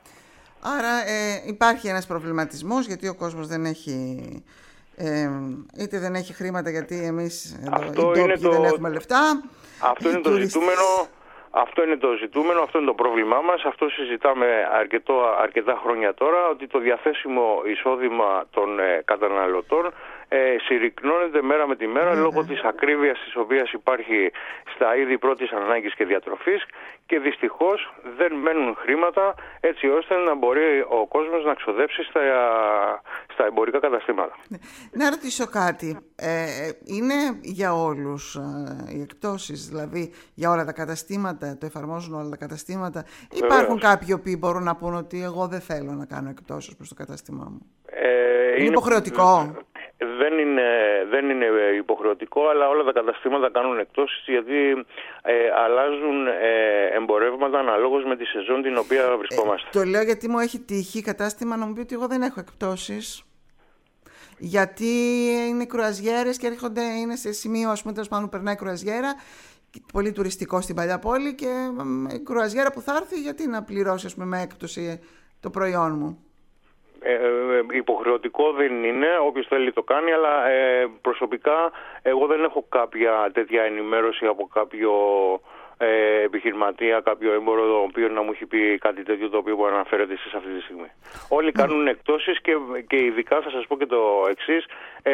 Άρα ε, υπάρχει ένας προβληματισμός, γιατί ο κόσμος δεν έχει, ε, είτε δεν έχει χρήματα, γιατί εμείς εδώ, οι ντόπιοι το... δεν έχουμε λεφτά. Αυτό είναι το ζητούμενο. Αυτό είναι το ζητούμενο, αυτό είναι το πρόβλημά μας. Αυτό συζητάμε αρκετό, αρκετά χρόνια τώρα, ότι το διαθέσιμο εισόδημα των ε, καταναλωτών ε, συρρυκνώνεται μέρα με τη μέρα, mm-hmm. λόγω της ακρίβειας της οποίας υπάρχει στα είδη πρώτης ανάγκης και διατροφής, και δυστυχώς δεν μένουν χρήματα έτσι ώστε να μπορεί ο κόσμος να ξοδέψει στα, στα εμπορικά καταστήματα. Να ρωτήσω κάτι. Ε, είναι για όλους ε, οι εκπτώσεις, δηλαδή για όλα τα καταστήματα, το εφαρμόζουν όλα τα καταστήματα? Υπάρχουν Βεβαίως. Κάποιοι που μπορούν να πούν ότι εγώ δεν θέλω να κάνω εκπτώσεις προς το κατάστημά μου? Ε, είναι, είναι υποχρεωτικό? Δεν είναι, δεν είναι υποχρεωτικό, αλλά όλα τα καταστήματα κάνουν εκπτώσεις, γιατί ε, αλλάζουν ε, εμπορεύματα αναλόγως με τη σεζόν την οποία βρισκόμαστε. Ε, το λέω γιατί μου έχει τύχει κατάστημα να μου πει ότι εγώ δεν έχω εκπτώσεις, γιατί είναι κρουαζιέρες και έρχονται, είναι σε σημείο, ας πούμε, τέλος πάντων περνάει κρουαζιέρα, πολύ τουριστικό στην παλιά πόλη, και η κρουαζιέρα που θα έρθει, γιατί να πληρώσει, ας πούμε, με έκπτωση το προϊόν μου? Ε, υποχρεωτικό δεν είναι, όποιος θέλει το κάνει, αλλά ε, προσωπικά εγώ δεν έχω κάποια τέτοια ενημέρωση από κάποιο ε, επιχειρηματία, κάποιο έμπορο, το οποίο να μου έχει πει κάτι τέτοιο το οποίο αναφέρετε εσείς αυτή τη στιγμή. Όλοι κάνουν εκτόσεις, και, και ειδικά θα σας πω και το εξής, ε,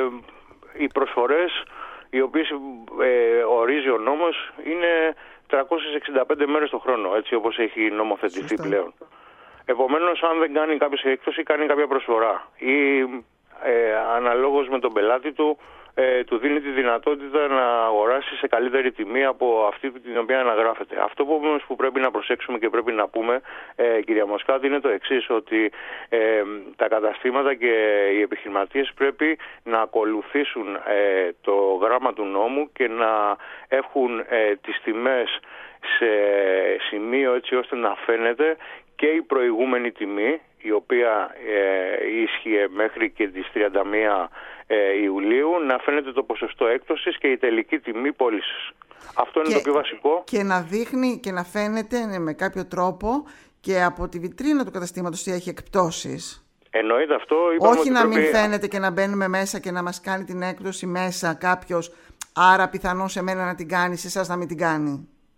οι προσφορές οι οποίες ε, ορίζει ο νόμος είναι τριακόσιες εξήντα πέντε μέρες το χρόνο, έτσι όπως έχει νομοθετηθεί Σωστά. πλέον. Επομένως, αν δεν κάνει κάποιος έκπτωση, κάνει κάποια προσφορά, ή ε, αναλόγως με τον πελάτη του, ε, του δίνει τη δυνατότητα να αγοράσει σε καλύτερη τιμή από αυτή την οποία αναγράφεται. Αυτό που όμως που πρέπει να προσέξουμε και πρέπει να πούμε, ε, κυρία Μοσκάτη, είναι το εξής, ότι ε, τα καταστήματα και οι επιχειρηματίες πρέπει να ακολουθήσουν ε, το γράμμα του νόμου και να έχουν ε, τις τιμές σε σημείο, έτσι ώστε να φαίνεται και η προηγούμενη τιμή, η οποία ε, ίσχυε μέχρι και τις τριάντα μία ε, Ιουλίου, να φαίνεται το ποσοστό έκπτωσης και η τελική τιμή πώλησης. Αυτό είναι και, το πιο βασικό. Και να δείχνει και να φαίνεται με κάποιο τρόπο και από τη βιτρίνα του καταστήματος ότι έχει εκπτώσεις. Εννοείται αυτό. Όχι να πρέπει... μην φαίνεται και να μπαίνουμε μέσα και να μας κάνει την έκπτωση μέσα κάποιος, άρα πιθανόν σε μένα να την κάνει, σε εσάς να μην την κάνει.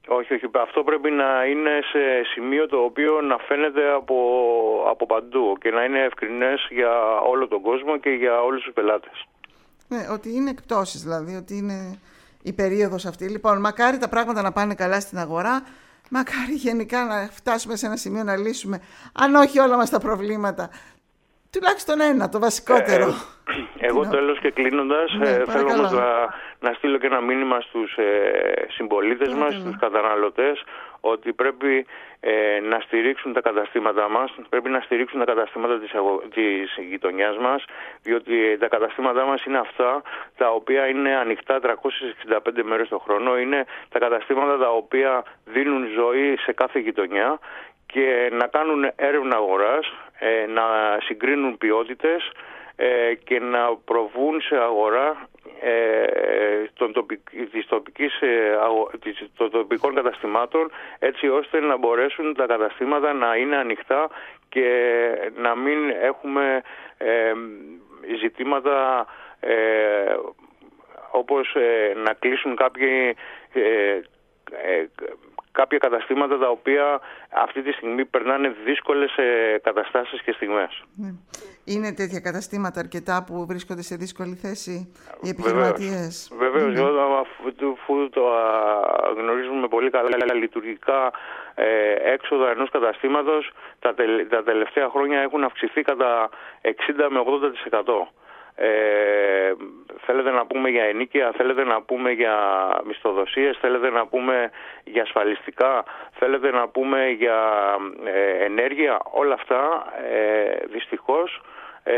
Όχι, όχι. Αυτό πρέπει να είναι σε σημείο το οποίο να φαίνεται από, από παντού και να είναι ευκρινές για όλο τον κόσμο και για όλους τους πελάτες. Ναι, ότι είναι εκπτώσεις, δηλαδή, ότι είναι η περίοδος αυτή. Λοιπόν, μακάρι τα πράγματα να πάνε καλά στην αγορά, μακάρι γενικά να φτάσουμε σε ένα σημείο να λύσουμε, αν όχι όλα μας τα προβλήματα, τουλάχιστον ένα, το βασικότερο. Ε, εγώ τέλος και κλείνοντας, ναι, ε, θέλω όμως να, να στείλω και ένα μήνυμα στους ε, συμπολίτες παρακαλώ. μας, στους καταναλωτές, ότι πρέπει ε, να στηρίξουν τα καταστήματά μας, πρέπει να στηρίξουν τα καταστήματα της, αγο... της γειτονιάς μας, διότι τα καταστήματά μας είναι αυτά τα οποία είναι ανοιχτά τριακόσιες εξήντα πέντε μέρες το χρόνο, είναι τα καταστήματα τα οποία δίνουν ζωή σε κάθε γειτονιά και να κάνουν έρευνα αγοράς, ε, να συγκρίνουν ποιότητες ε, και να προβούν σε αγορά ε, των, τοπικ, της τοπικής, ε, αγο, της, των τοπικών καταστημάτων, έτσι ώστε να μπορέσουν τα καταστήματα να είναι ανοιχτά και να μην έχουμε ε, ζητήματα ε, όπως ε, να κλείσουν κάποιοι ε, ε, κάποια καταστήματα τα οποία αυτή τη στιγμή περνάνε δύσκολες καταστάσεις και στιγμές. Είναι τέτοια καταστήματα αρκετά που βρίσκονται σε δύσκολη θέση οι επιχειρηματίες? Βεβαίως, βεβαίως. Αφού το γνωρίζουμε πολύ καλά λειτουργικά ε, έξοδα ενός καταστήματος, τα, τε, τα τελευταία χρόνια έχουν αυξηθεί κατά εξήντα με ογδόντα τοις εκατό. Ε, θέλετε να πούμε για ενοίκια, θέλετε να πούμε για μισθοδοσίες, θέλετε να πούμε για ασφαλιστικά, θέλετε να πούμε για ε, ενέργεια, όλα αυτά ε, δυστυχώς ε,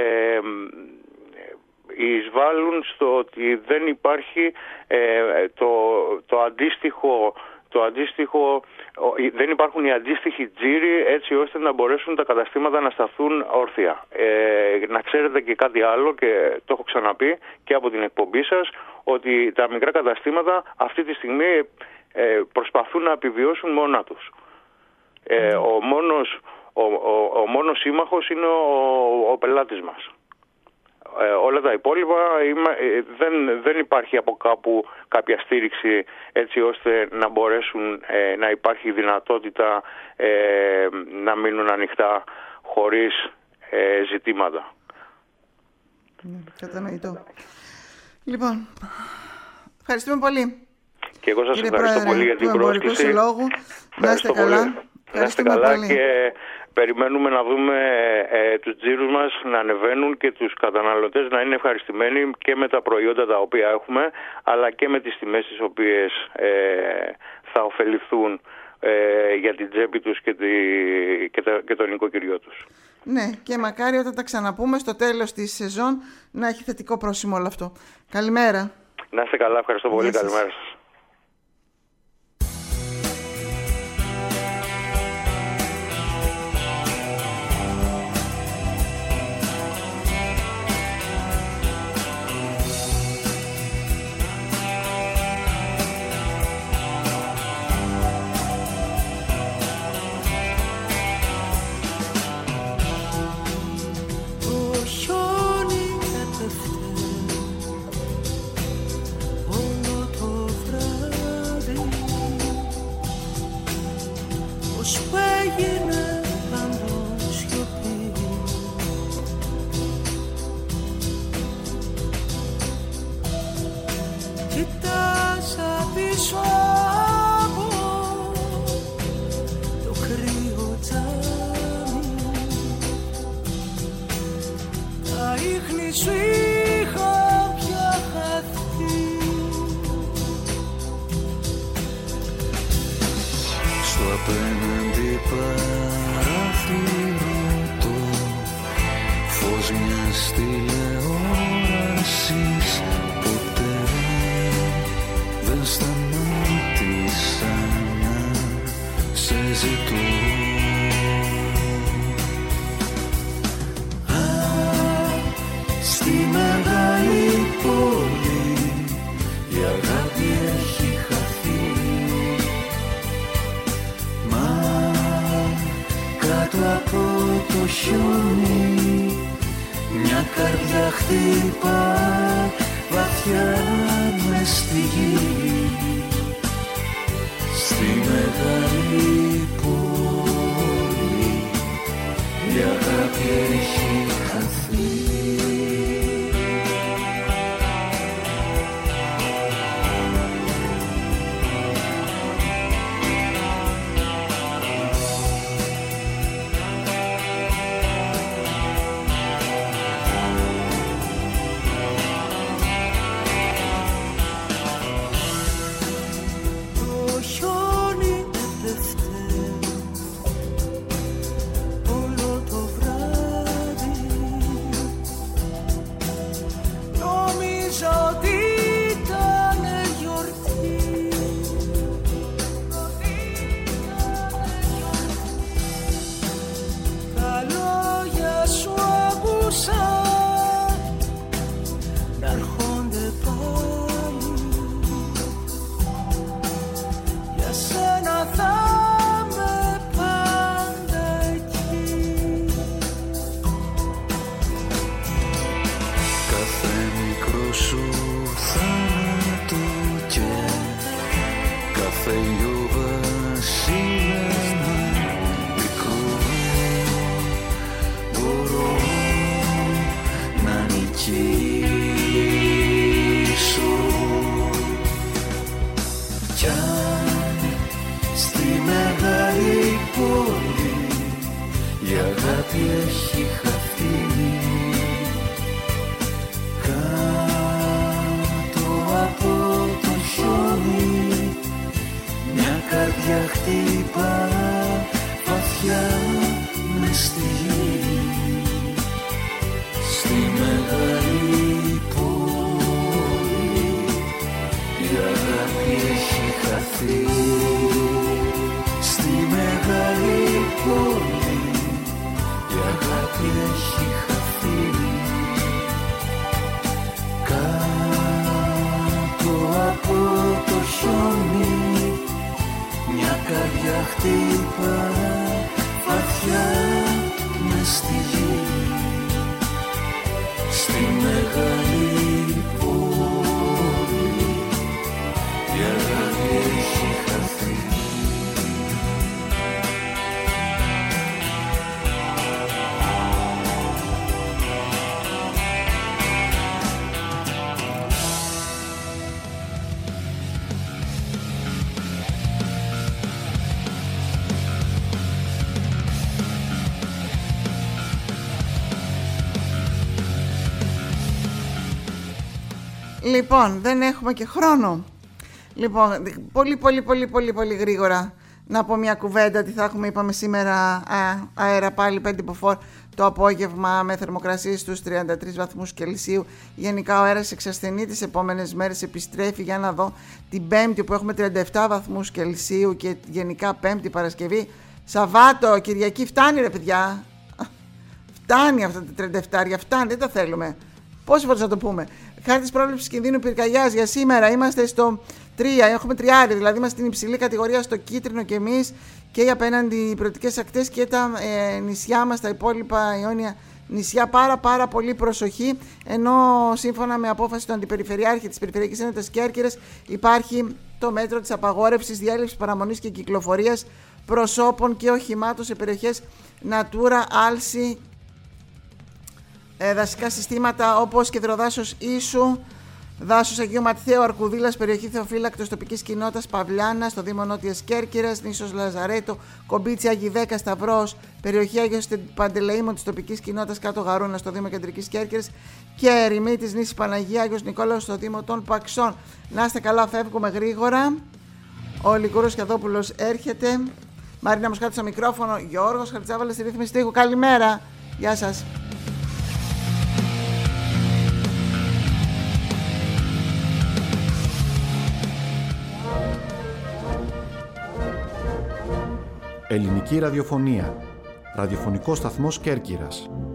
εισβάλλουν στο ότι δεν υπάρχει ε, το, το αντίστοιχο το αντίστοιχο, δεν υπάρχουν οι αντίστοιχοι τζίροι έτσι ώστε να μπορέσουν τα καταστήματα να σταθούν όρθια. Ε, να ξέρετε και κάτι άλλο, και το έχω ξαναπεί και από την εκπομπή σας, ότι τα μικρά καταστήματα αυτή τη στιγμή ε, προσπαθούν να επιβιώσουν μόνα τους. Ε, ο, μόνος, ο, ο, ο μόνος σύμμαχος είναι ο, ο πελάτης μας. Ε, όλα τα υπόλοιπα ε, δεν, δεν υπάρχει από κάπου κάποια στήριξη έτσι ώστε να μπορέσουν ε, να υπάρχει δυνατότητα ε, να μείνουν ανοιχτά χωρίς ε, ζητήματα. Ναι, κατανοητό. Λοιπόν, ευχαριστούμε πολύ. Και εγώ σας ευχαριστώ Πρόεδρε, πολύ για την πρόσκληση. Να είστε καλά. Να είστε καλά πολύ. Και περιμένουμε να δούμε ε, τους τζίρους μας να ανεβαίνουν και τους καταναλωτές να είναι ευχαριστημένοι και με τα προϊόντα τα οποία έχουμε, αλλά και με τις τιμές τις οποίες ε, θα ωφεληθούν ε, για την τσέπη τους και, τη, και, τα, και τον νοικοκυριό τους. Ναι, και μακάρι όταν τα ξαναπούμε στο τέλος της σεζόν να έχει θετικό πρόσημο όλο αυτό. Καλημέρα. Να είστε καλά, ευχαριστώ πολύ. Καλημέρα σας. Στη μεγάλη πόλη η αγάπη έχει χαθεί. Λοιπόν, δεν έχουμε και χρόνο. Λοιπόν, πολύ πολύ πολύ πολύ πολύ γρήγορα να πω μια κουβέντα. Τι θα έχουμε, είπαμε σήμερα, α, αέρα πάλι πέντε μποφόρ το απόγευμα με θερμοκρασίες στους τριάντα τρεις βαθμούς Κελσίου. Γενικά ο αέρας εξασθενεί, τις επόμενες μέρες επιστρέφει. Για να δω την Πέμπτη που έχουμε τριάντα επτά βαθμούς Κελσίου και γενικά Πέμπτη Παρασκευή. Σαββάτο, Κυριακή, φτάνει ρε παιδιά. Φτάνει αυτά τα τριάντα επτά, φτάνει, δεν τα θέλουμε. Πόσες φορές να το πούμε. Χάρη της πρόβλεψης κινδύνου πυρκαγιάς για σήμερα είμαστε στο τρία, έχουμε τριάρι, δηλαδή είμαστε στην υψηλή κατηγορία στο κίτρινο και εμείς και οι απέναντι οι πρωτικές ακτές και τα ε, νησιά μας, τα υπόλοιπα Ιόνια νησιά. Πάρα πάρα πολύ προσοχή, ενώ σύμφωνα με απόφαση του Αντιπεριφερειάρχη της Περιφερειακής Ένωσης Κέρκυρας υπάρχει το μέτρο της απαγόρευσης διέλευσης παραμονής και κυκλοφορίας προσώπων και οχημάτων σε περιοχές Natura, Άλση, δασικά συστήματα όπως Κεδροδάσος Ίσου, δάσος Αγίου Ματθαίου, Αρκουδίλας, περιοχή Θεοφύλακτος τοπικής κοινότητας Παυλάνα, στο Δήμο Νότιας Κέρκυρας, νήσος Λαζαρέτο, Κομπίτσι, Άγιοι δέκα, Σταυρός, περιοχή Άγιος Παντελεήμων της τοπικής κοινότητας Κάτω Γαρούνα, στο Δήμο Κεντρικής Κέρκυρας και Ερημή της νήσης Παναγία Άγιος Νικόλαος, στο Δήμο των Παξών. Να είστε καλά, φεύγουμε γρήγορα. Ο Λικούρος Κιαδόπουλος έρχεται. Μαρίνα Μοσχάτη στο μικρόφωνο, Γιώργος Χαρτσάβαλας στη ρύθμιση τείχου. Καλημέρα, γεια σας. Ελληνική ραδιοφωνία. Ραδιοφωνικός σταθμός Κέρκυρας.